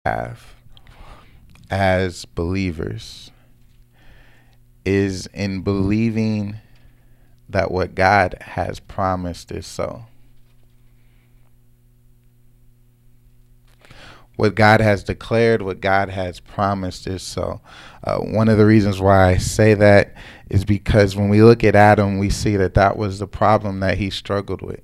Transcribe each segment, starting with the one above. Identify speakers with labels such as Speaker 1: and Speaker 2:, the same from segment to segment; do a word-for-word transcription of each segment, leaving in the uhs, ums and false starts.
Speaker 1: have as believers is in believing that what God has promised is so. What God has declared, what God has promised is so. Uh, one of the reasons why I say that is because when we look at Adam, we see that that was the problem that he struggled with.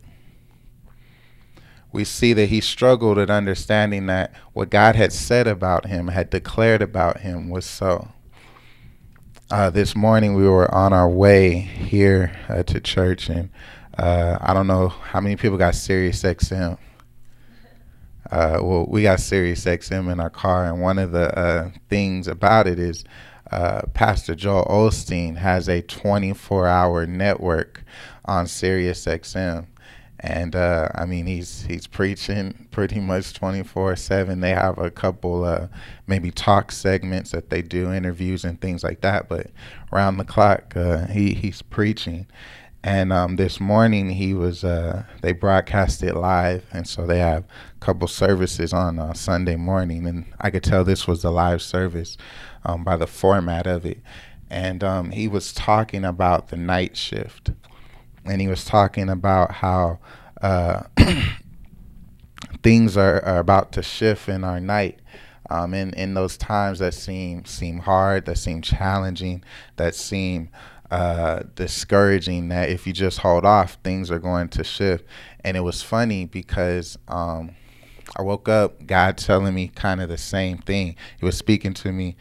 Speaker 1: We see that he struggled at understanding that what God had said about him, had declared about him, was so. Uh, this morning we were on our way here uh, to church, and uh, I don't know how many people got Sirius X M. Uh, well, we got Sirius X M in our car, and one of the uh, things about it is uh, Pastor Joel Osteen has a twenty-four hour network on Sirius X M. And uh, I mean, he's he's preaching pretty much twenty-four seven. They have a couple uh, maybe talk segments that they do, interviews and things like that. But around the clock, uh, he he's preaching. And um, this morning he was uh, they broadcast it live, and so they have a couple services on uh, Sunday morning, and I could tell this was the live service um, by the format of it. And um, he was talking about the night shift. And he was talking about how uh, things are, are about to shift in our night, um, in in those times that seem seem hard, that seem challenging, that seem uh, discouraging. That if you just hold off, things are going to shift. And it was funny because um, I woke up, God telling me kind of the same thing. He was speaking to me.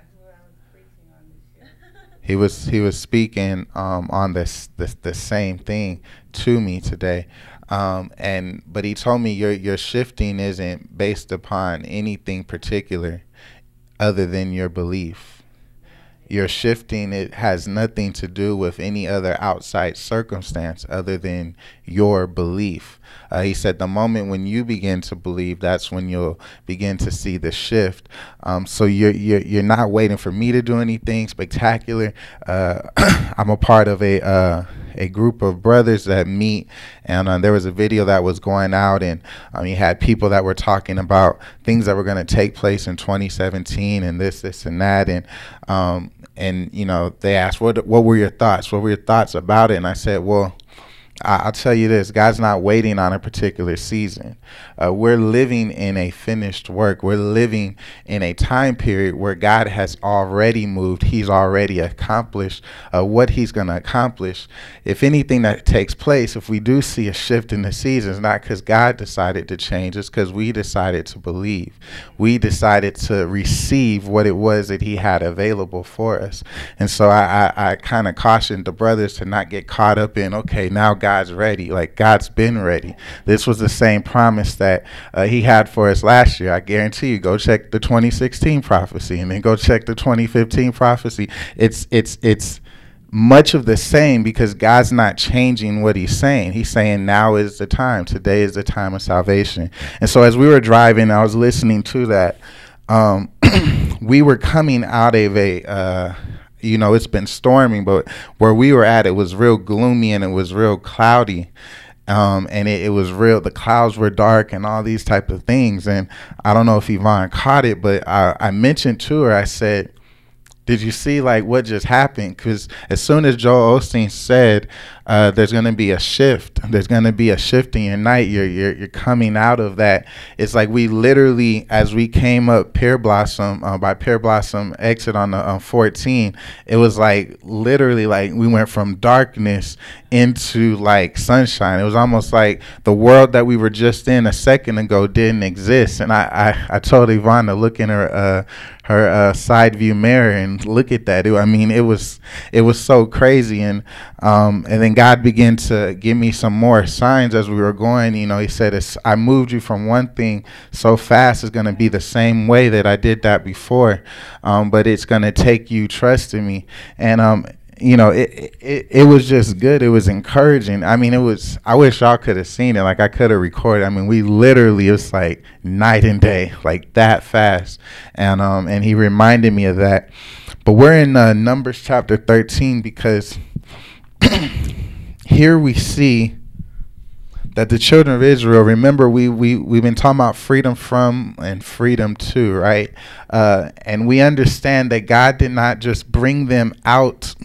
Speaker 1: He was he was speaking um, on this, this the same thing to me today, um, and but he told me your your shifting isn't based upon anything particular, other than your belief. Your shifting, it has nothing to do with any other outside circumstance other than your belief. Uh, he said the moment when you begin to believe, that's when you'll begin to see the shift. Um, so you're, you're you're not waiting for me to do anything spectacular. Uh, I'm a part of a uh, a group of brothers that meet, and uh, there was a video that was going out, and um, you had people that were talking about things that were going to take place in twenty seventeen, and this, this, and that, and um, and you know, they asked, what what were your thoughts? What were your thoughts about it? And I said, well, I'll tell you this, God's not waiting on a particular season. Uh, we're living in a finished work. We're living in a time period where God has already moved. He's already accomplished uh, what he's going to accomplish. If anything that takes place, if we do see a shift in the seasons, not because God decided to change, it's because we decided to believe. We decided to receive what it was that he had available for us. And so I, I, I kind of cautioned the brothers to not get caught up in, okay, now God's ready. Like, God's been ready. This was the same promise that uh, he had for us last year. I guarantee you, go check the twenty sixteen prophecy and then go check the twenty fifteen prophecy. It's it's it's much of the same, because God's not changing what he's saying. He's saying now is the time. Today is the time of salvation. And so as we were driving, I was listening to that. Um, we were coming out of a uh, you know, it's been storming, but where we were at, it was real gloomy and it was real cloudy. Um, and it, it was real, the clouds were dark and all these type of things. And I don't know if Yvonne caught it, but I, I mentioned to her, I said, did you see like what just happened? Because as soon as Joel Osteen said uh, there's going to be a shift, there's going to be a shift in your night, you're, you're you're coming out of that. It's like we literally, as we came up Pear Blossom, uh, by Pear Blossom exit on the uh, fourteen, it was like literally like we went from darkness into like sunshine. It was almost like the world that we were just in a second ago didn't exist. And I, I, I told Yvonne to look in her uh, her uh, side view mirror and look at that. It, I mean, it was it was so crazy. And um, and then God began to give me some more signs as we were going. You know, he said, it's, I moved you from one thing so fast, it's going to be the same way that I did that before. Um, but it's going to take you trusting me. And um, you know, it, it it was just good. It was encouraging. I mean, it was, I wish y'all could have seen it. Like, I could have recorded. I mean, we literally, it was like night and day, like that fast. And um and he reminded me of that. But we're in uh, Numbers chapter thirteen, because here we see that the children of Israel, remember, we, we, we've been talking about freedom from and freedom to, right? Uh, and we understand that God did not just bring them out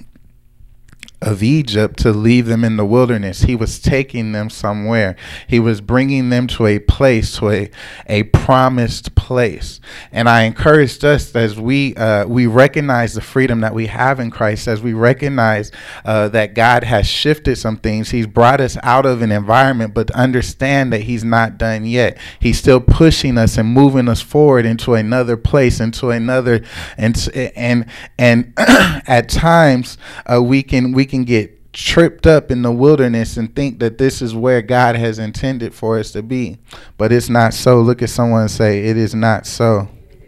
Speaker 1: of Egypt to leave them in the wilderness. He was taking them somewhere. He was bringing them to a place, to a, a promised place. And I encouraged us as we uh, we recognize the freedom that we have in Christ, as we recognize uh, that God has shifted some things. He's brought us out of an environment, but understand that he's not done yet. He's still pushing us and moving us forward into another place, into another, and and and at times uh, we can we can get tripped up in the wilderness and think that this is where God has intended for us to be. But it's not so. Look at someone and say, it is not so.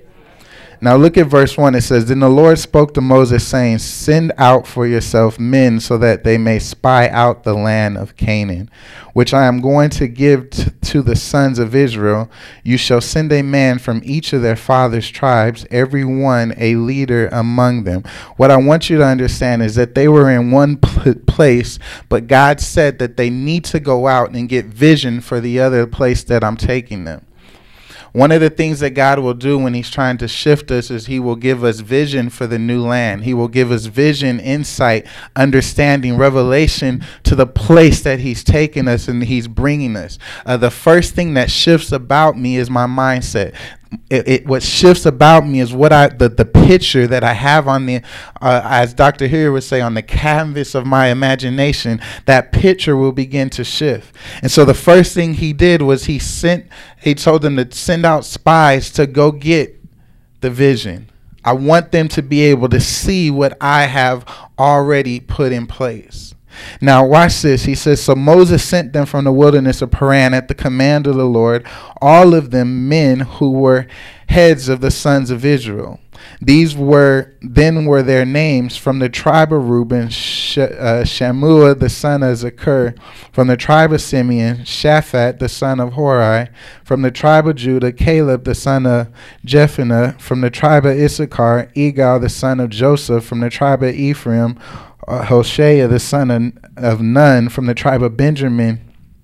Speaker 1: Now look at verse one. It says, then the Lord spoke to Moses, saying, send out for yourself men so that they may spy out the land of Canaan, which I am going to give t- to the sons of Israel. You shall send a man from each of their fathers' tribes, every one a leader among them. What I want you to understand is that they were in one pl- place, but God said that they need to go out and get vision for the other place that I'm taking them. One of the things that God will do when he's trying to shift us is he will give us vision for the new land. He will give us vision, insight, understanding, revelation to the place that he's taking us and he's bringing us. Uh, the first thing that shifts about me is my mindset. It, it what shifts about me is what I the, the picture that I have on the uh, as Doctor Here would say, on the canvas of my imagination. That picture will begin to shift. And so the first thing he did was he sent he told them to send out spies to go get the vision. I want them to be able to see what I have already put in place. Now watch this. He says, so Moses sent them from the wilderness of Paran at the command of the Lord, all of them men who were heads of the sons of Israel. These were then were their names: from the tribe of Reuben, Sh- uh, Shammua the son of Zakur; from the tribe of Simeon, Shaphat the son of Hori; from the tribe of Judah, Caleb the son of Jephunneh; from the tribe of Issachar, Egal the son of Joseph; from the tribe of Ephraim, Uh, Hoshea the son of, of Nun; from the tribe of Benjamin.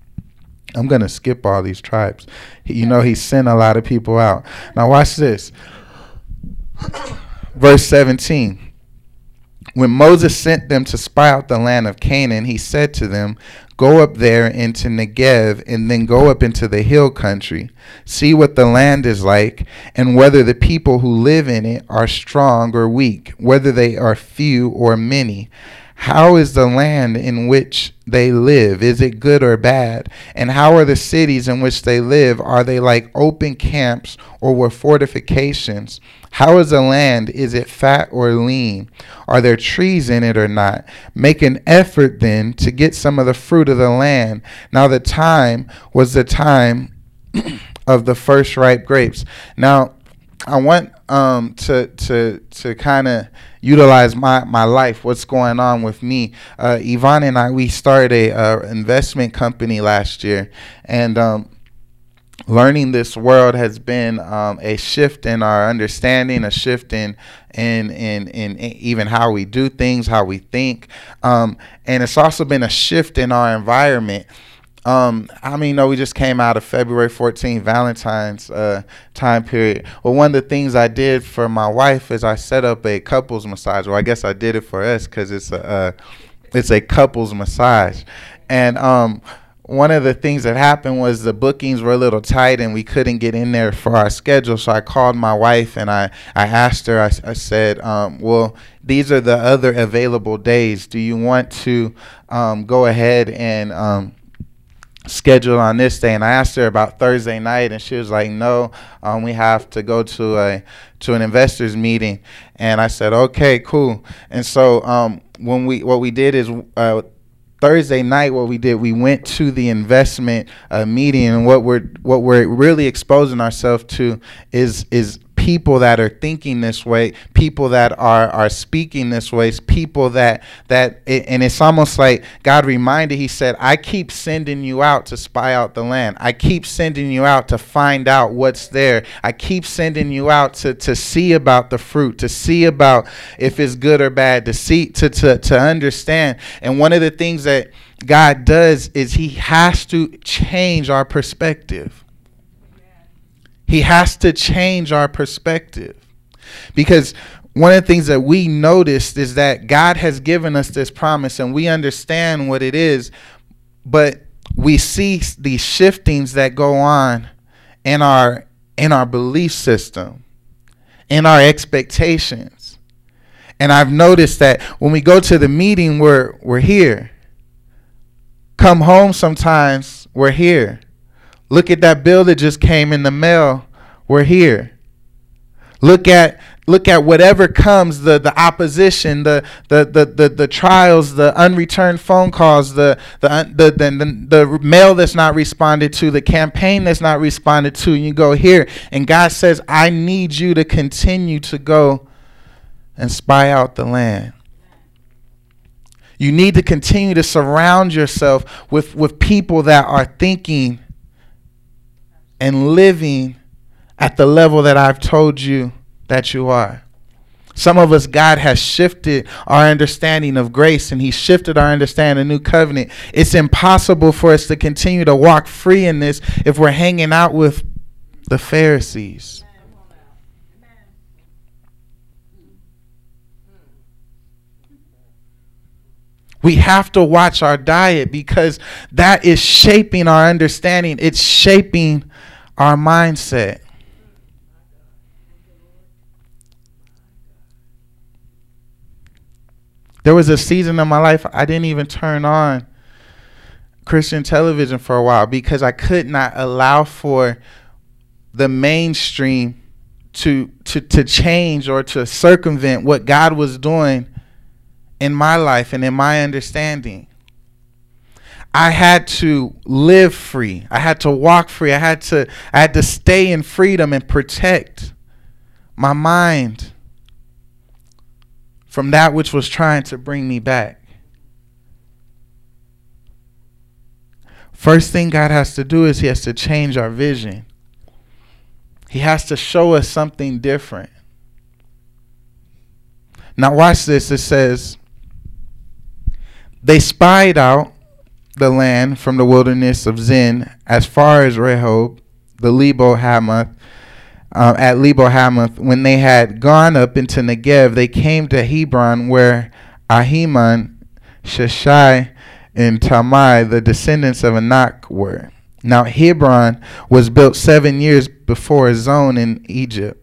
Speaker 1: I'm going to skip all these tribes. He, you know, he sent a lot of people out. Now watch this. Verse seventeen. When Moses sent them to spy out the land of Canaan, he said to them, go up there into Negev, and then go up into the hill country. See what the land is like, and whether the people who live in it are strong or weak, whether they are few or many. How is the land in which they live? Is it good or bad? And how are the cities in which they live? Are they like open camps or with fortifications? How is the land? Is it fat or lean? Are there trees in it or not? Make an effort then to get some of the fruit of the land. Now the time was the time of the first ripe grapes. Now I want um, to to to kind of utilize my, my life, what's going on with me. Uh, Yvonne and I, we started a uh, investment company last year, and um, learning this world has been um, a shift in our understanding, a shift in in, in in even how we do things, how we think, um, and it's also been a shift in our environment. Um, I mean, no, we just came out of February fourteenth, Valentine's uh, time period. Well, one of the things I did for my wife is I set up a couples massage. Well, I guess I did it for us because it's a uh, it's a couples massage, and um, one of the things that happened was the bookings were a little tight and we couldn't get in there for our schedule. So I called my wife and I, I asked her, I, I said, um, well, these are the other available days. Do you want to um, go ahead and um, schedule on this day? And I asked her about Thursday night, and she was like, no, um, we have to go to a to an investors meeting. And I said, okay, cool. And so um, when we what we did is uh, Thursday night, what we did, we went to the investment uh, meeting, and what we're what we're really exposing ourselves to is is people that are thinking this way, people that are are speaking this way, people that that it, and it's almost like God reminded, he said, I keep sending you out to spy out the land. I keep sending you out to find out what's there. I keep sending you out to to see about the fruit, to see about if it's good or bad, to see to to to understand. And one of the things that God does is he has to change our perspective. He has to change our perspective, because one of the things that we noticed is that God has given us this promise and we understand what it is, but we see these shiftings that go on in our in our belief system, in our expectations. And I've noticed that when we go to the meeting, we're we're here. Come home sometimes, we're here. Look at that bill that just came in the mail. We're here. Look at look at whatever comes, the, the opposition, the the, the the the trials, the unreturned phone calls, the the, the the the the mail that's not responded to, the campaign that's not responded to. And you go here, and God says, I need you to continue to go and spy out the land. You need to continue to surround yourself with, with people that are thinking and living at the level that I've told you that you are. Some of us, God has shifted our understanding of grace, and he shifted our understanding of new covenant. It's impossible for us to continue to walk free in this if we're hanging out with the Pharisees. We have to watch our diet, because that is shaping our understanding. It's shaping our mindset. There was a season of my life I didn't even turn on Christian television for a while, because I could not allow for the mainstream to to to change or to circumvent what God was doing in my life and in my understanding. I had to live free. I had to walk free. I had to I had to stay in freedom and protect my mind from that which was trying to bring me back. First thing God has to do is he has to change our vision. He has to show us something different. Now watch this. It says, they spied out the land from the wilderness of Zin as far as Rehob, the Lebo Hamath, uh, at Lebo Hamath. When they had gone up into Negev, they came to Hebron, where Ahiman, Sheshai, and Talmai, the descendants of Anak, were. Now Hebron was built seven years before Zon in Egypt.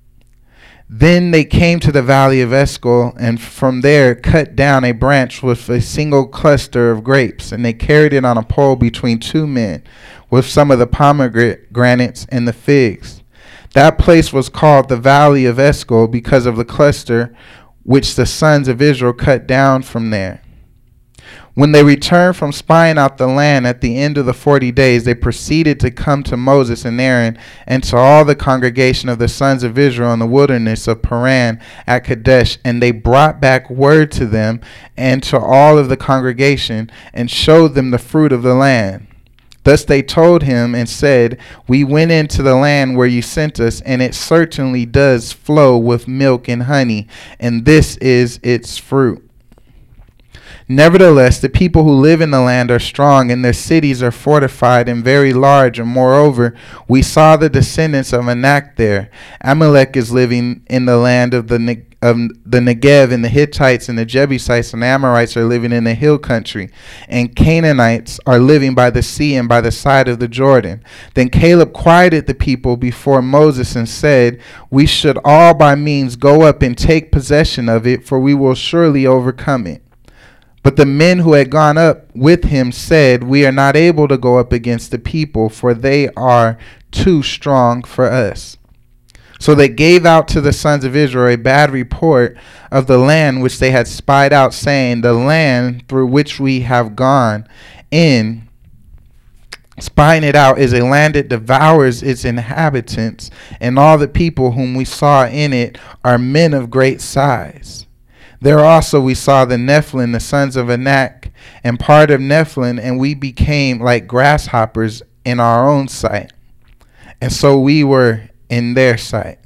Speaker 1: Then they came to the valley of Eshcol, and from there cut down a branch with a single cluster of grapes, and they carried it on a pole between two men, with some of the pomegranates and the figs. That place was called the valley of Eshcol because of the cluster which the sons of Israel cut down from there. When they returned from spying out the land at the end of the forty days, they proceeded to come to Moses and Aaron and to all the congregation of the sons of Israel in the wilderness of Paran at Kadesh. And they brought back word to them and to all of the congregation, and showed them the fruit of the land. Thus they told him and said, we went into the land where you sent us, and it certainly does flow with milk and honey, and this is its fruit. Nevertheless, the people who live in the land are strong, and their cities are fortified and very large. And moreover, we saw the descendants of Anak there. Amalek is living in the land of the ne- of the Negev, and the Hittites and the Jebusites and the Amorites are living in the hill country, and Canaanites are living by the sea and by the side of the Jordan. Then Caleb quieted the people before Moses and said, we should all by means go up and take possession of it, for we will surely overcome it. But the men who had gone up with him said, we are not able to go up against the people, for they are too strong for us. So they gave out to the sons of Israel a bad report of the land which they had spied out, saying, the land through which we have gone in Spying it out is a land that devours its inhabitants, and all the people whom we saw in it are men of great size. There also we saw the Nephilim, the sons of Anak, and part of Nephilim, and we became like grasshoppers in our own sight, and so we were in their sight.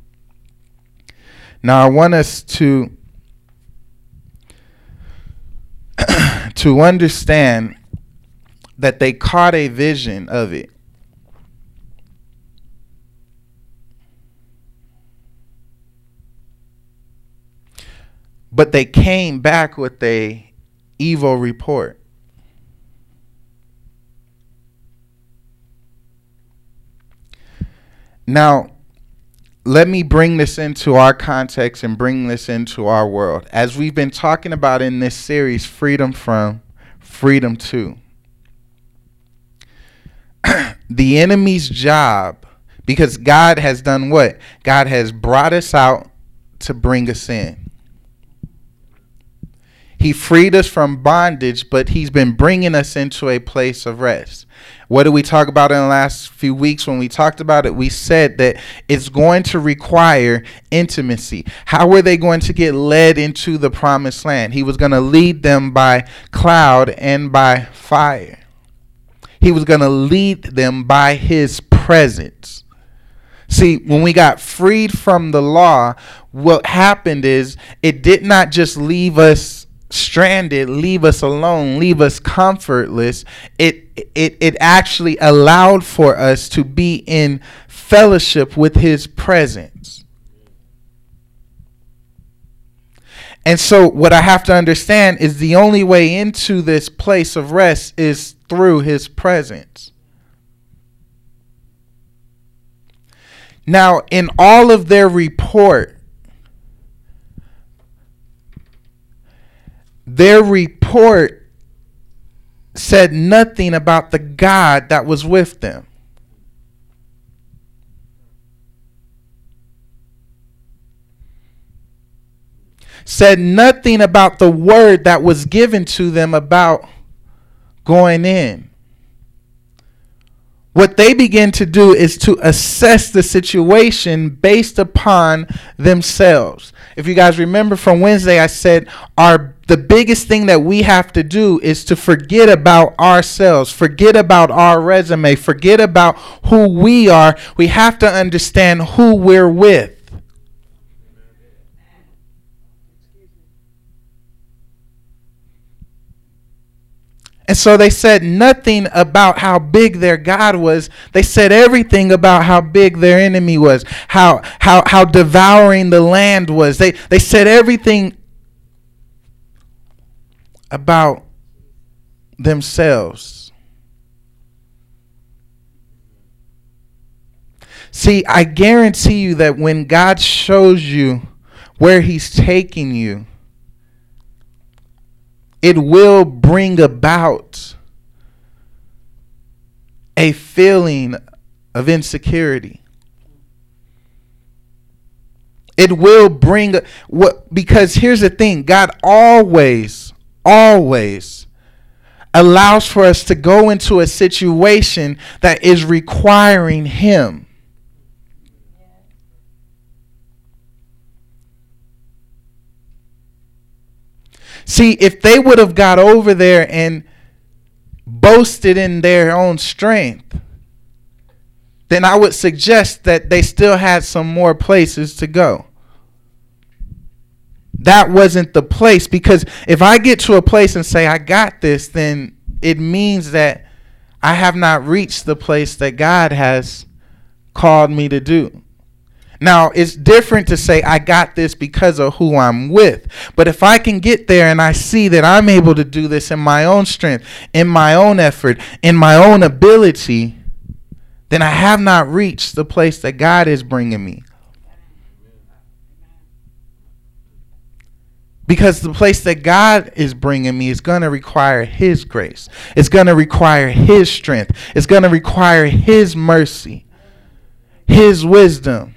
Speaker 1: Now I want us to to understand that they caught a vision of it. But they came back with a evil report. Now, let me bring this into our context and bring this into our world. As we've been talking about in this series, freedom from, freedom to. The enemy's job, because God has done what? God has brought us out to bring us in. He freed us from bondage, but he's been bringing us into a place of rest. What did we talk about in the last few weeks? When we talked about it, we said that it's going to require intimacy. How were they going to get led into the promised land? He was going to lead them by cloud and by fire. He was going to lead them by his presence. See, when we got freed from the law, what happened is it did not just leave us stranded, leave us alone, leave us comfortless. It it it actually allowed for us to be in fellowship with his presence. And so what I have to understand is the only way into this place of rest is through his presence. Now, in all of their report, their report said nothing about the God that was with them. Said nothing about the word that was given to them about going in. What they begin to do is to assess the situation based upon themselves. If you guys remember from Wednesday, I said our the biggest thing that we have to do is to forget about ourselves, forget about our resume, forget about who we are. We have to understand who we're with. And so they said nothing about how big their God was. They said everything about how big their enemy was, how how how devouring the land was. They they said everything about themselves. See, I guarantee you that when God shows you where he's taking you, it will bring about a feeling of insecurity. It will bring what, because here's the thing, God always, always allows for us to go into a situation that is requiring him. See, if they would have got over there and boasted in their own strength, then I would suggest that they still had some more places to go. That wasn't the place, because if I get to a place and say I got this, then it means that I have not reached the place that God has called me to do. Now, it's different to say I got this because of who I'm with. But if I can get there and I see that I'm able to do this in my own strength, in my own effort, in my own ability, then I have not reached the place that God is bringing me. Because the place that God is bringing me is going to require his grace. It's going to require his strength. It's going to require his mercy, his wisdom.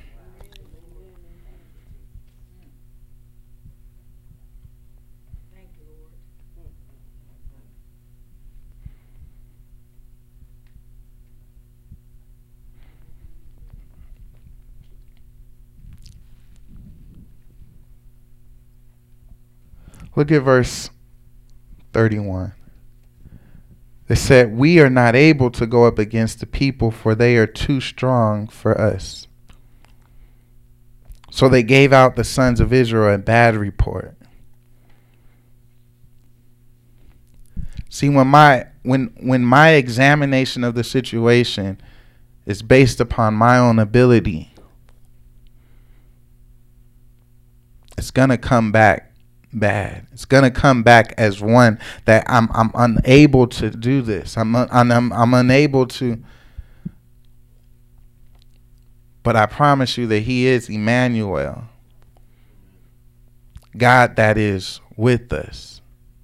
Speaker 1: Look at verse thirty-one. They said, we are not able to go up against the people, for they are too strong for us. So they gave out the sons of Israel a bad report. See, when my when when my examination of the situation is based upon my own ability, it's gonna come back bad. It's gonna come back as one that I'm I'm unable to do this. I'm I'm I'm, I'm unable to. But I promise you that He is Emmanuel, God that is with us.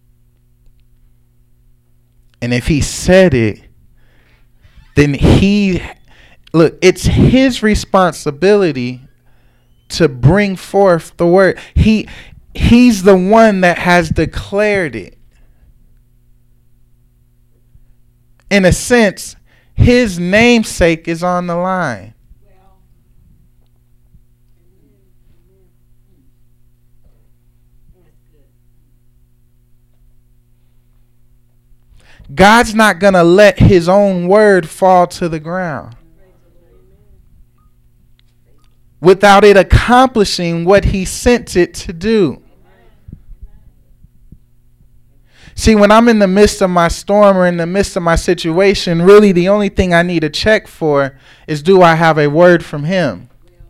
Speaker 1: And if He said it, then He, look, it's His responsibility to bring forth the word. He He's the one that has declared it. In a sense, His namesake is on the line. God's not going to let His own word fall to the ground without it accomplishing what He sent it to do. See, when I'm in the midst of my storm or in the midst of my situation, really the only thing I need to check for is, do I have a word from Him?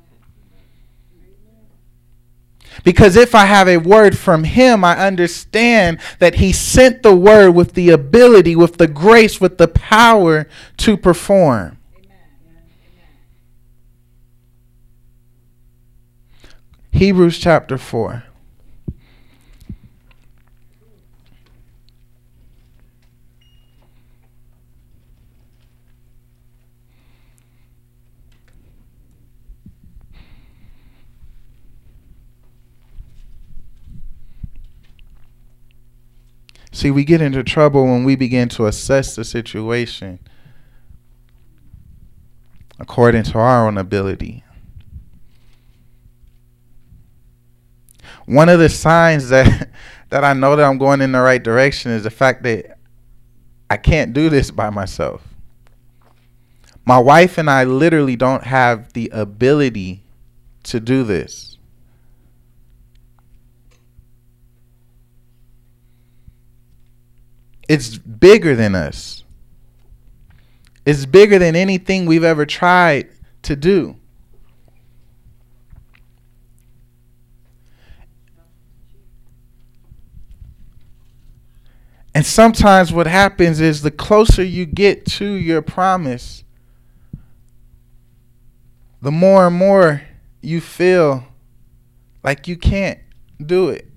Speaker 1: Because if I have a word from Him, I understand that He sent the word with the ability, with the grace, with the power to perform. Hebrews chapter four. See, we get into trouble when we begin to assess the situation according to our own ability. One of the signs that that I know that I'm going in the right direction is the fact that I can't do this by myself. My wife and I literally don't have the ability to do this. It's bigger than us. It's bigger than anything we've ever tried to do. And sometimes what happens is, the closer you get to your promise, the more and more you feel like you can't do it.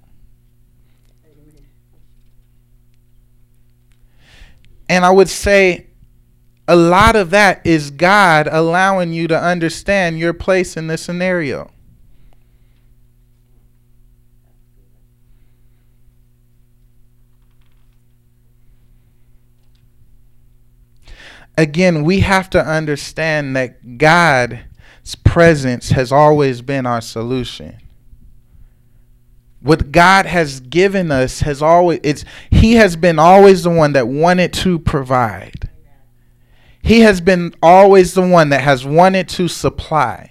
Speaker 1: And I would say a lot of that is God allowing you to understand your place in this scenario. Again, we have to understand that God's presence has always been our solution. What God has given us has always, it's, He has been always the one that wanted to provide. He has been always the one that has wanted to supply.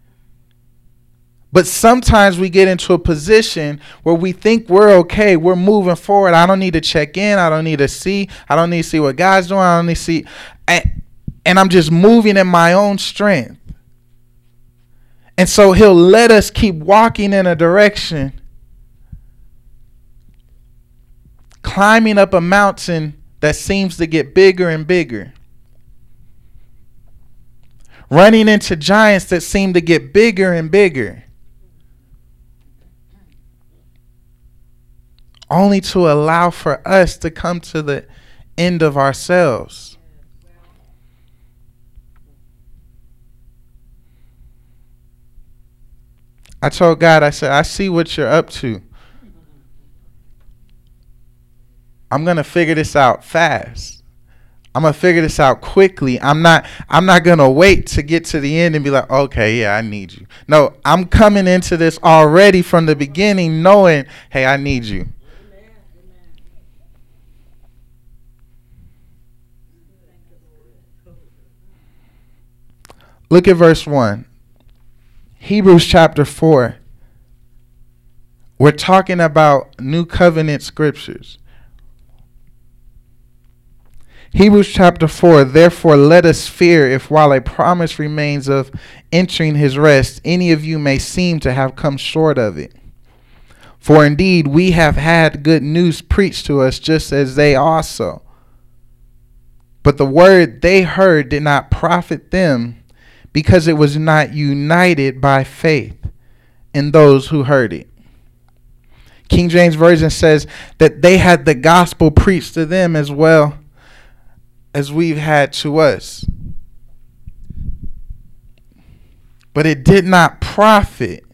Speaker 1: But sometimes we get into a position where we think we're okay, we're moving forward. I don't need to check in. I don't need to see. I don't need to see what God's doing. I don't need to see. And, and I'm just moving in my own strength. And so He'll let us keep walking in a direction, climbing up a mountain that seems to get bigger and bigger, running into giants that seem to get bigger and bigger, only to allow for us to come to the end of ourselves. I told God, I said, I see what you're up to. I'm going to figure this out fast. I'm gonna figure this out quickly. I'm not I'm not gonna wait to get to the end and be like, okay, yeah, I need you. No, I'm coming into this already from the beginning knowing, hey, I need you. Look at verse one. Hebrews chapter four. We're talking about new covenant scriptures. Hebrews chapter four, therefore let us fear if while a promise remains of entering his rest, any of you may seem to have come short of it. For indeed we have had good news preached to us just as they also. But the word they heard did not profit them because it was not united by faith in those who heard it. King James Version says that they had the gospel preached to them as well as we've had to us. But it did not profit,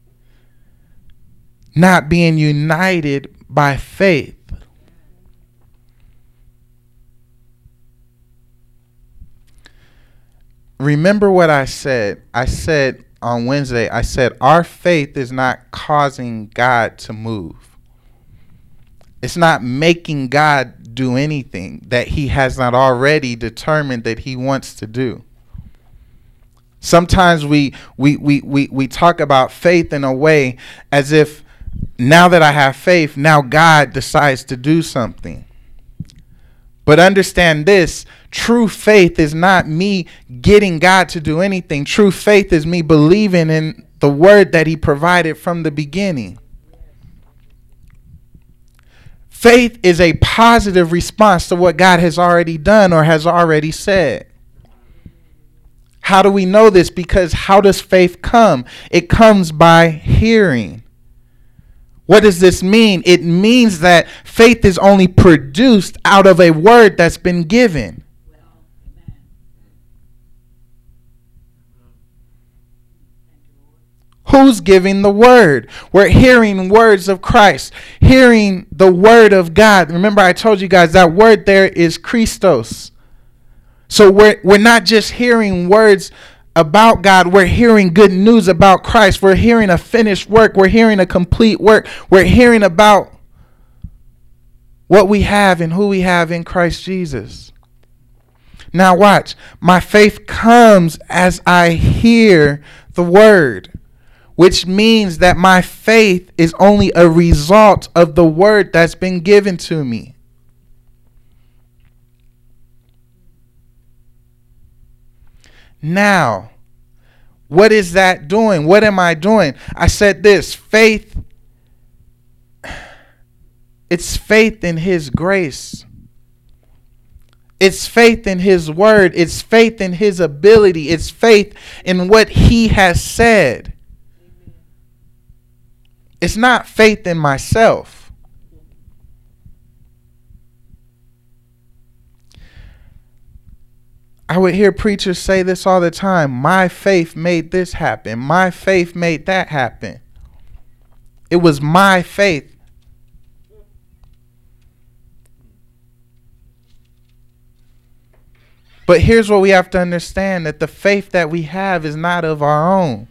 Speaker 1: not being united by faith. Remember what I said. I said on Wednesday, I said our faith is not causing God to move. It's not making God do anything that he has not already determined that he wants to do. Sometimes we we we we, we talk about faith in a way as if now that I have faith, now God decides to do something. But understand this, true faith is not me getting God to do anything. True faith is me believing in the word that he provided from the beginning. Faith is a positive response to what God has already done or has already said. How do we know this? Because how does faith come? It comes by hearing. What does this mean? It means that faith is only produced out of a word that's been given. Who's giving the word? We're hearing words of Christ, hearing the word of God. Remember, I told you guys that word there is Christos. So we're we're not just hearing words about God. We're hearing good news about Christ. We're hearing a finished work. We're hearing a complete work. We're hearing about what we have and who we have in Christ Jesus. Now watch. My faith comes as I hear the word, which means that my faith is only a result of the word that's been given to me. Now, what is that doing? What am I doing? I said this, faith, it's faith in his grace. It's faith in his word. It's faith in his ability. It's faith in what he has said. It's not faith in myself. I would hear preachers say this all the time. My faith made this happen. My faith made that happen. It was my faith. But here's what we have to understand, that the faith that we have is not of our own.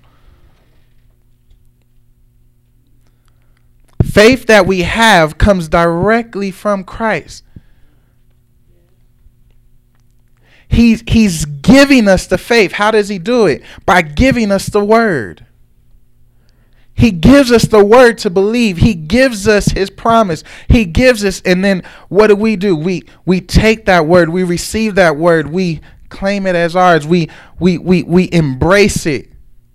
Speaker 1: Faith that we have comes directly from Christ. He's, he's giving us the faith. How does he do it? By giving us the word. He gives us the word to believe. He gives us his promise. He gives us, and then what do we do? We we take that word, we receive that word, we claim it as ours, we we we we embrace it.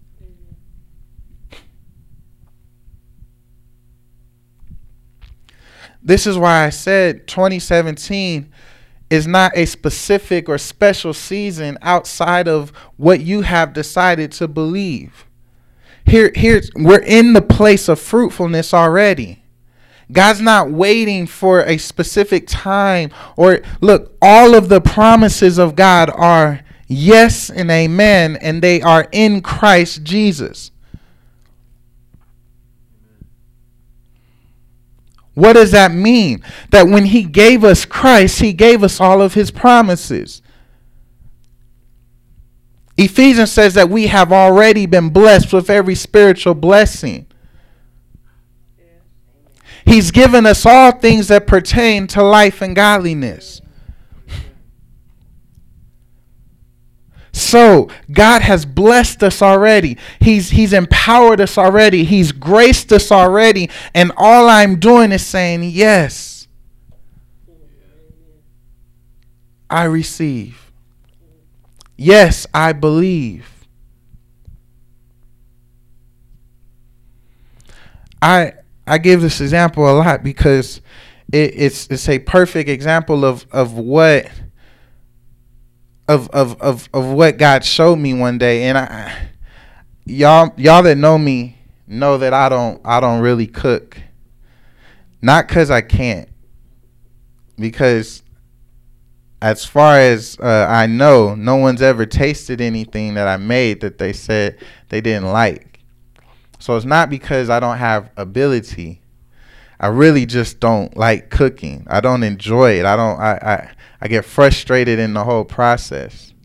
Speaker 1: This is why I said twenty seventeen is not a specific or special season outside of what you have decided to believe. Here, here's, we're in the place of fruitfulness already. God's not waiting for a specific time. Or look, all of the promises of God are yes and amen, and they are in Christ Jesus. What does that mean? That when he gave us Christ, he gave us all of his promises. Ephesians says that we have already been blessed with every spiritual blessing. He's given us all things that pertain to life and godliness. So God has blessed us already. He's, he's empowered us already. He's graced us already. And all I'm doing is saying, yes, I receive. Yes, I believe. I I give this example a lot because it, it's it's a perfect example of of what of of of of what God showed me one day. And I y'all y'all that know me know that I don't I don't really cook. Not because I can't, because as far as uh, I know, no one's ever tasted anything that I made that they said they didn't like. So it's not because I don't have ability. I really just don't like cooking. I don't enjoy it. I don't. I, I, I get frustrated in the whole process.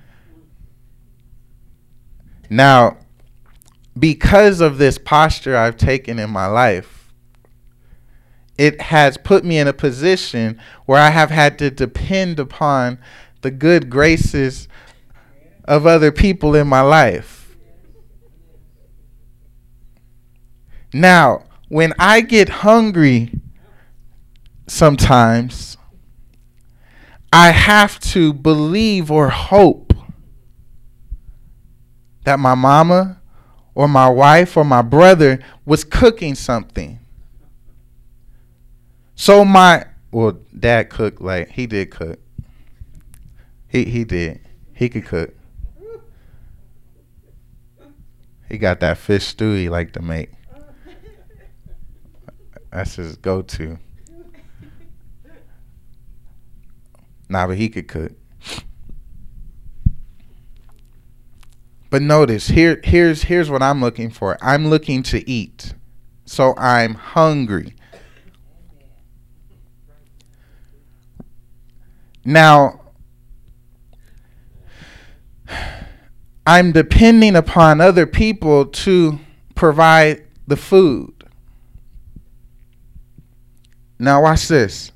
Speaker 1: Now, because of this posture I've taken in my life, it has put me in a position where I have had to depend upon the good graces of other people in my life. Now, when I get hungry sometimes, I have to believe or hope that my mama or my wife or my brother was cooking something. So my, well, dad cooked, like, he did cook. He he did. He could cook. He got that fish stew he liked to make. That's his go-to. Nah, but he could cook. But notice, here here's here's what I'm looking for. I'm looking to eat. So I'm hungry. Now, I'm depending upon other people to provide the food. Now, watch this.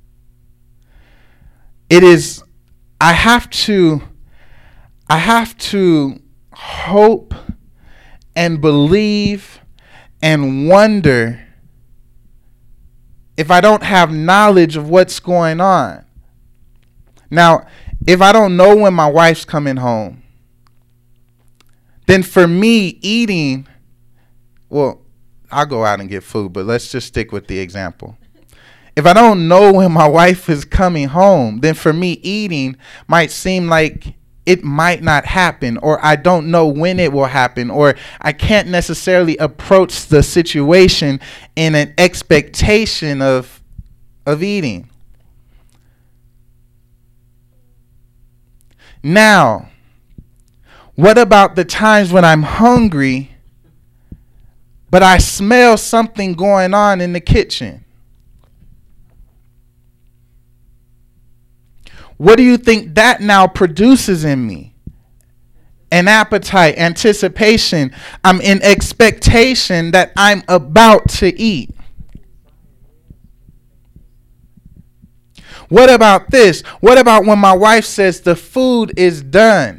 Speaker 1: It is, I have to, I have to hope and believe and wonder if I don't have knowledge of what's going on. Now, if I don't know when my wife's coming home, then for me eating, well, I'll go out and get food, but let's just stick with the example. If I don't know when my wife is coming home, then for me eating might seem like it might not happen, or I don't know when it will happen, or I can't necessarily approach the situation in an expectation of of eating. Now, what about the times when I'm hungry, but I smell something going on in the kitchen? What do you think that now produces in me? An appetite, anticipation. I'm in expectation that I'm about to eat. What about this? What about when my wife says the food is done?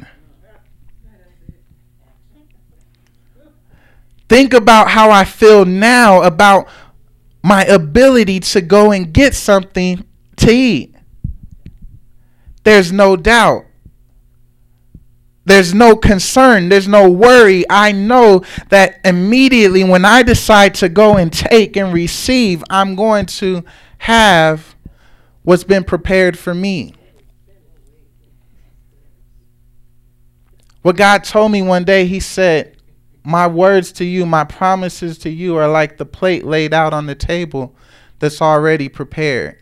Speaker 1: Think about how I feel now about my ability to go and get something to eat. There's no doubt. There's no concern. There's no worry. I know that immediately when I decide to go and take and receive, I'm going to have what's been prepared for me. What God told me one day, he said, my words to you, my promises to you are like the plate laid out on the table that's already prepared.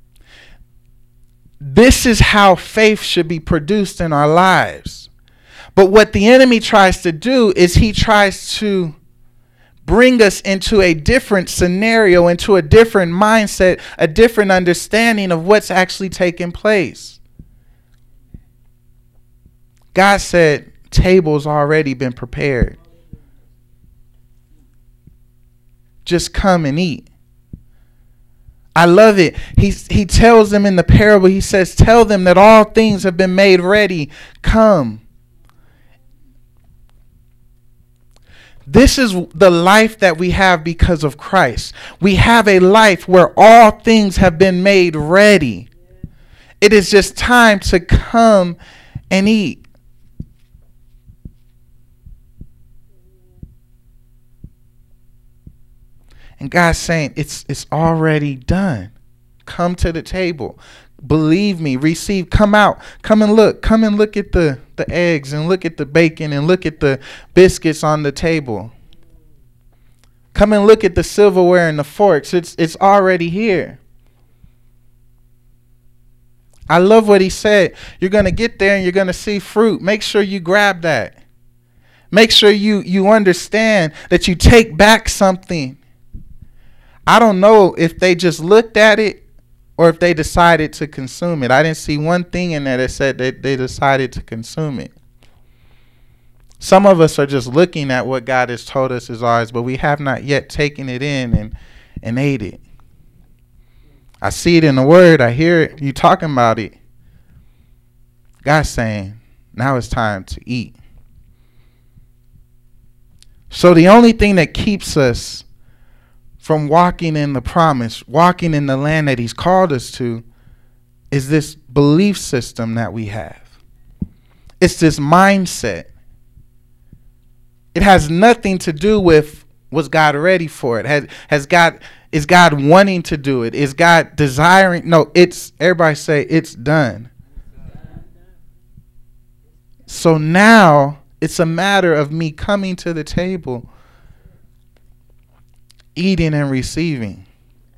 Speaker 1: This is how faith should be produced in our lives. But what the enemy tries to do is he tries to bring us into a different scenario, into a different mindset, a different understanding of what's actually taking place. God said, table's already been prepared. Just come and eat. I love it. He, he tells them in the parable, he says, tell them that all things have been made ready. Come. This is the life that we have because of Christ. We have a life where all things have been made ready. It is just time to come and eat. And God's saying, it's it's already done. Come to the table. Believe me, receive, come out, come and look, come and look at the, the eggs and look at the bacon and look at the biscuits on the table. Come and look at the silverware and the forks. It's it's already here. I love what he said. You're going to get there and you're going to see fruit. Make sure you grab that. Make sure you, you understand that you take back something. I don't know if they just looked at it or if they decided to consume it. I didn't see one thing in there that said that they decided to consume it. Some of us are just looking at what God has told us is ours, but we have not yet taken it in and, and ate it. I see it in the word. I hear it. You talking about it. God's saying, now it's time to eat. So the only thing that keeps us from walking in the promise, walking in the land that he's called us to, is this belief system that we have. It's this mindset. It has nothing to do with, was God ready for it? Has, has God, is God wanting to do it? Is God desiring? No, it's, everybody say, it's done. So now it's a matter of me coming to the table, eating and receiving.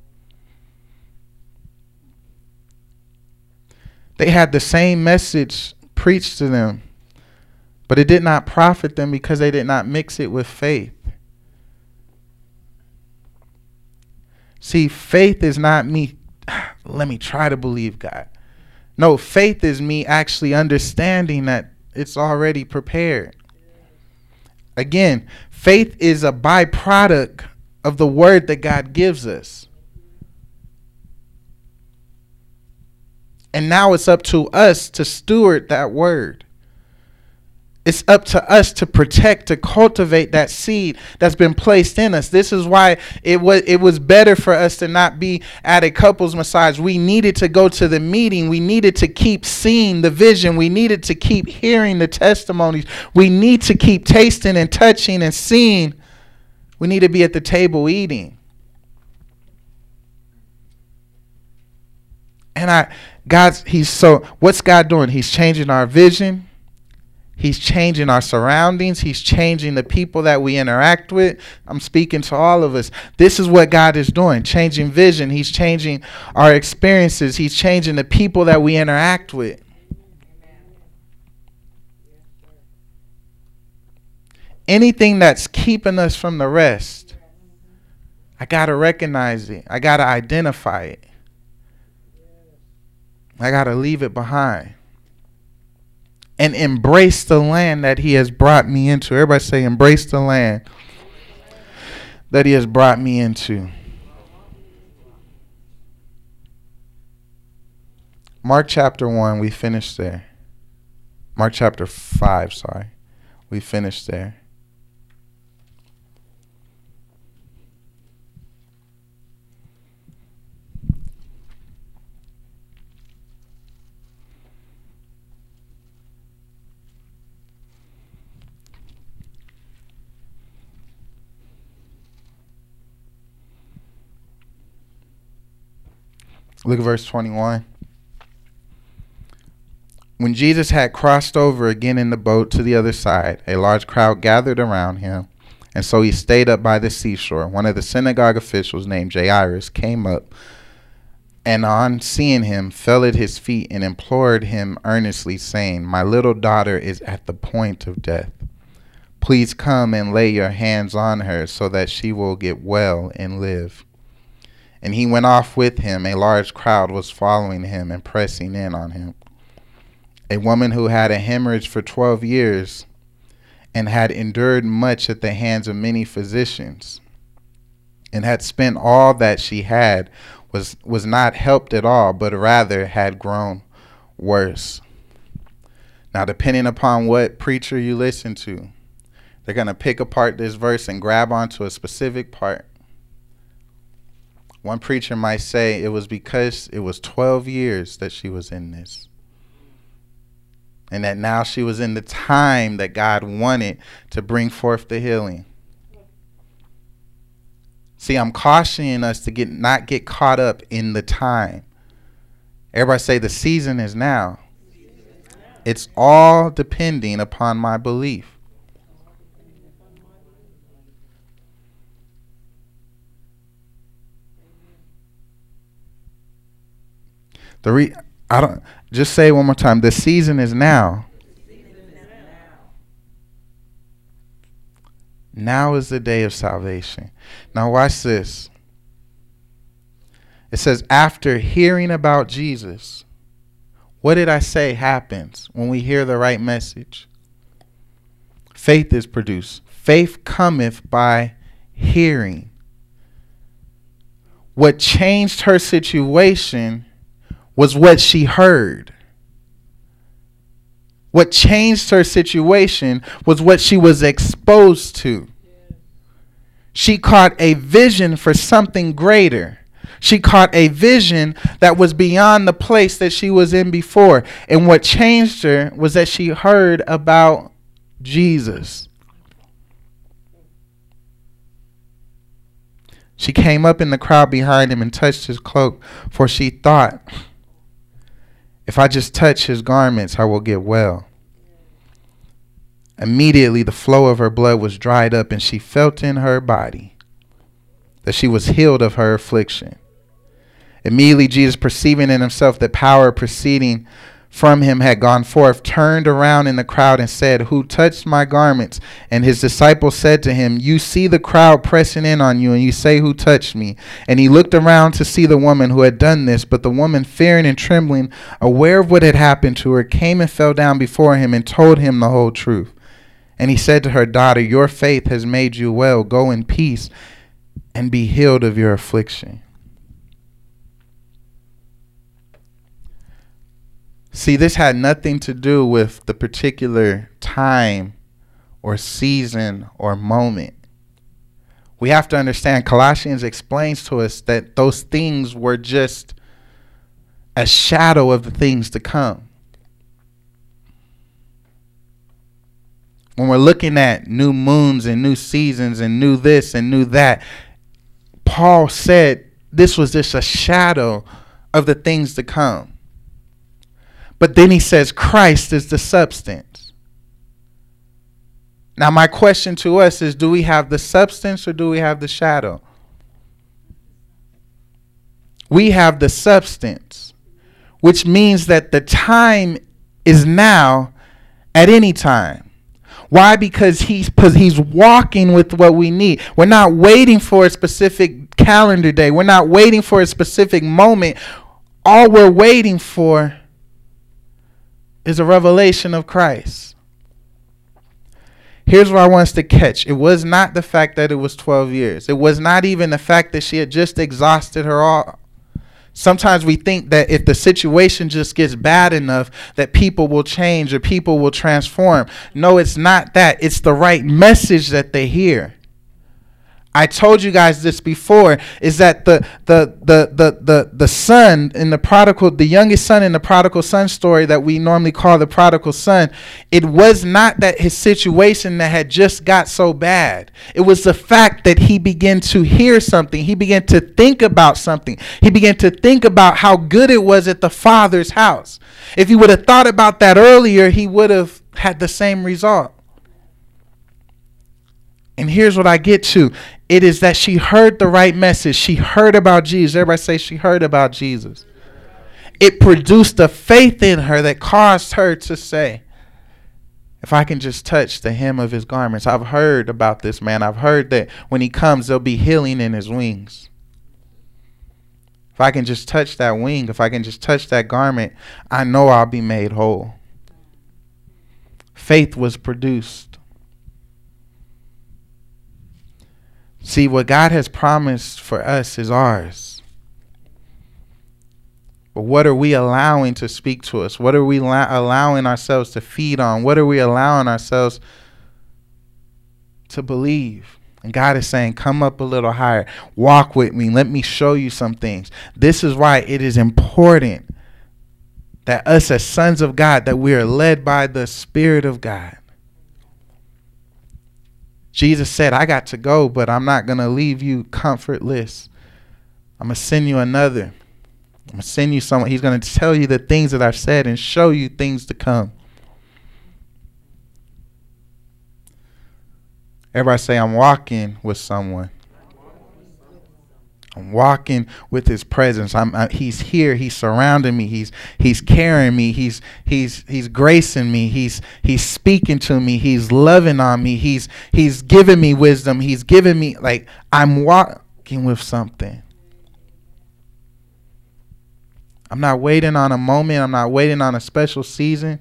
Speaker 1: They had the same message preached to them, but it did not profit them because they did not mix it with faith. See, faith is not me, let me try to believe God. No, faith is me actually understanding that it's already prepared. Again, faith is a byproduct of the word that God gives us. And now it's up to us to steward that word. It's up to us to protect, to cultivate that seed that's been placed in us. This is why it was it was better for us to not be at a couples massage. We needed to go to the meeting. We needed to keep seeing the vision. We needed to keep hearing the testimonies. We need to keep tasting and touching and seeing. We need to be at the table eating. And I God's he's so what's God doing? He's changing our vision. He's changing our surroundings. He's changing the people that we interact with. I'm speaking to all of us. This is what God is doing, changing vision. He's changing our experiences. He's changing the people that we interact with. Anything that's keeping us from the rest, I got to recognize it. I got to identify it. I got to leave it behind. And embrace the land that he has brought me into. Everybody say, embrace the land that he has brought me into. Mark chapter one, we finished there. Mark chapter five, sorry. We finished there. Look at verse twenty-one. When Jesus had crossed over again in the boat to the other side, a large crowd gathered around him, and so he stayed up by the seashore. One of the synagogue officials named Jairus came up and on seeing him, fell at his feet and implored him earnestly, saying, My little daughter is at the point of death. Please come and lay your hands on her so that she will get well and live. And he went off with him. A large crowd was following him and pressing in on him. A woman who had a hemorrhage for twelve years and had endured much at the hands of many physicians and had spent all that she had, was was not helped at all, but rather had grown worse. Now, depending upon what preacher you listen to, they're going to pick apart this verse and grab onto a specific part. One preacher might say it was because it was twelve years that she was in this, and that now she was in the time that God wanted to bring forth the healing. See, I'm cautioning us to get not get caught up in the time. Everybody say the season is now. It's all depending upon my belief. The re I don't just say it one more time. The season is now. Now is the day of salvation. Now watch this. It says, after hearing about Jesus, what did I say happens when we hear the right message? Faith is produced. Faith cometh by hearing. What changed her situation was what she heard. What changed her situation was what she was exposed to. She caught a vision for something greater. She caught a vision that was beyond the place that she was in before. And what changed her was that she heard about Jesus. She came up in the crowd behind him and touched his cloak, for she thought, if I just touch his garments, I will get well. Immediately the flow of her blood was dried up, and she felt in her body that she was healed of her affliction. Immediately Jesus, perceiving in himself that power proceeding from him had gone forth, turned around in the crowd and said, Who touched my garments? And his disciples said to him, You see the crowd pressing in on you, and you say, Who touched me? And he looked around to see the woman who had done this. But the woman, fearing and trembling, aware of what had happened to her, came and fell down before him and told him the whole truth. And he said to her, Daughter, your faith has made you well. Go in peace and be healed of your affliction. See, this had nothing to do with the particular time or season or moment. We have to understand, Colossians explains to us that those things were just a shadow of the things to come. When we're looking at new moons and new seasons and new this and new that, Paul said this was just a shadow of the things to come. But then he says Christ is the substance. Now my question to us is, do we have the substance or do we have the shadow? We have the substance, which means that the time is now at any time. Why? Because he's, because he's walking with what we need. We're not waiting for a specific calendar day. We're not waiting for a specific moment. All we're waiting for is a revelation of Christ. Here's what I want us to catch. It was not the fact that it was twelve years. It was not even the fact that she had just exhausted her all. Sometimes we think that if the situation just gets bad enough that people will change or people will transform. No, it's not that. It's the right message that they hear. I told you guys this before, is that the the the the the the son in the prodigal, the youngest son in the prodigal son story that we normally call the prodigal son, it was not that his situation that had just got so bad. It was the fact that he began to hear something. He began to think about something. He began to think about how good it was at the father's house. If he would have thought about that earlier, he would have had the same result. And here's what I get to. It is that she heard the right message. She heard about Jesus. Everybody say she heard about Jesus. It produced a faith in her that caused her to say, if I can just touch the hem of his garments. I've heard about this man. I've heard that when he comes, there'll be healing in his wings. If I can just touch that wing, if I can just touch that garment, I know I'll be made whole. Faith was produced. See, what God has promised for us is ours. But what are we allowing to speak to us? What are we la- allowing ourselves to feed on? What are we allowing ourselves to believe? And God is saying, come up a little higher. Walk with me. Let me show you some things. This is why it is important that us as sons of God, that we are led by the Spirit of God. Jesus said, I got to go, but I'm not going to leave you comfortless. I'm going to send you another. I'm going to send you someone. He's going to tell you the things that I've said and show you things to come. Everybody say, I'm walking with someone. I'm walking with his presence. I'm, I, he's here. He's surrounding me. He's he's carrying me. He's he's he's gracing me. He's he's speaking to me. He's loving on me. He's he's giving me wisdom. He's giving me, like, I'm walking with something. I'm not waiting on a moment. I'm not waiting on a special season.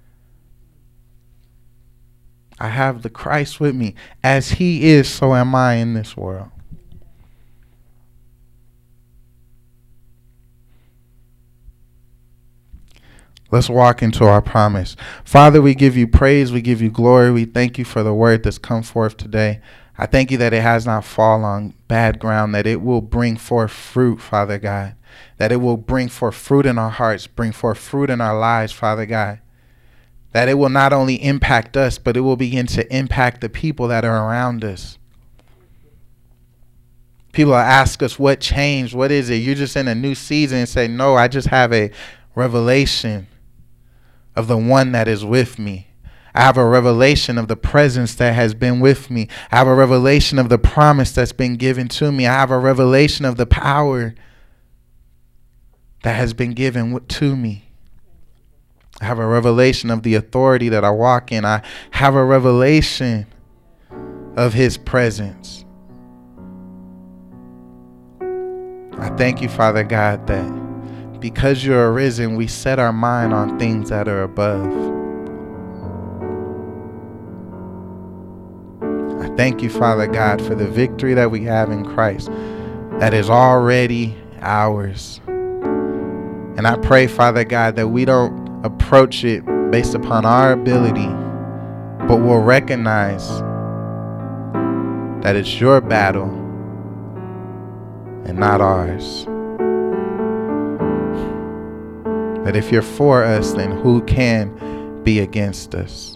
Speaker 1: I have the Christ with me. As he is, so am I in this world. Let's walk into our promise. Father, we give you praise. We give you glory. We thank you for the word that's come forth today. I thank you that it has not fallen on bad ground, that it will bring forth fruit, Father God, that it will bring forth fruit in our hearts, bring forth fruit in our lives, Father God. That it will not only impact us, but it will begin to impact the people that are around us. People ask us, what changed? What is it? You're just in a new season, and say, no, I just have a revelation of the one that is with me. I have a revelation of the presence that has been with me. I have a revelation of the promise that's been given to me. I have a revelation of the power that has been given to me. I have a revelation of the authority that I walk in. I have a revelation of his presence. I thank you, Father God, that because you're arisen, we set our mind on things that are above. I thank you, Father God, for the victory that we have in Christ that is already ours. And I pray, Father God, that we don't approach it based upon our ability, but we'll recognize that it's your battle and not ours. That if you're for us, then who can be against us?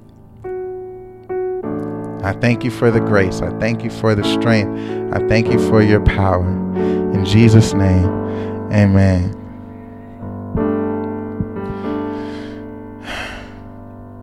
Speaker 1: I thank you for the grace. I thank you for the strength. I thank you for your power. In Jesus' name, amen.